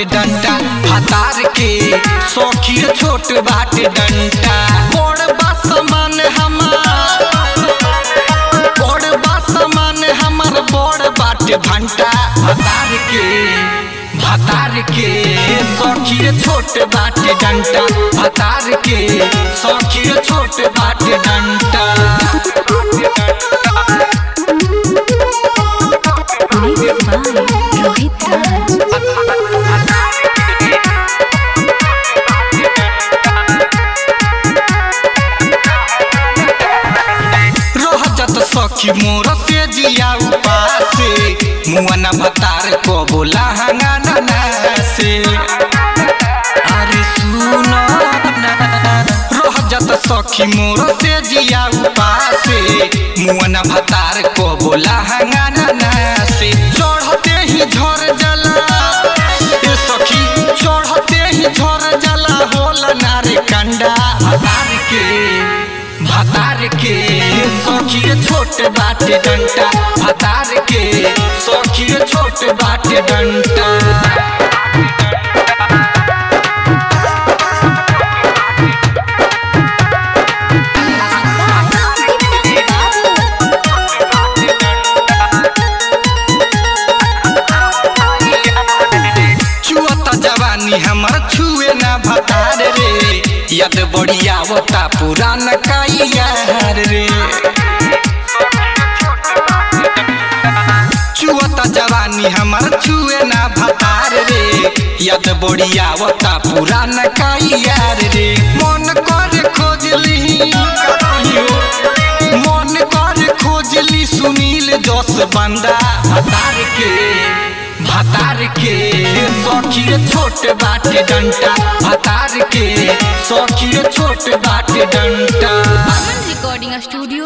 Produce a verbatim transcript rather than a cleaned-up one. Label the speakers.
Speaker 1: डंटा भतार के सखी छोट बाटे डंटा बड़ बा समान हमार बड़ बा समान हमार बड़ बाटे भंटा भतार के भतार के सखी छोट बाटे डंटा भतार के सखी छोट बाटे डंटा
Speaker 2: रोहित राज
Speaker 1: रहजत सखी मोर से जिया उपासे मुआना भतार को बोला हंगाना से अरे सुनो रहजत सखी मोर से जिया उपासे मुआना भतार को बोला हंगाना से चढ़ते ही झर जला ए सखी चढ़ते ही झर जला होला नारे कंडा भतार के भतार के सखी छोट बाटे डंटा भतार के सखी छोट बाटे डंटा जवानी हमर छुए ना भतार रे याद बढ़िया होता पुराना काइयार रे छुअता जवानी हमर छुए ना भतार रे याद बढ़िया होता पुराना काइयार रे मन कर खोजली मन कर खोजली सुनील जस बंदा भतार के भतार के सखी छोट बाटे डंटा भतार के सखी छोट बाटे डंटा
Speaker 2: रिकॉर्डिंग स्टूडियो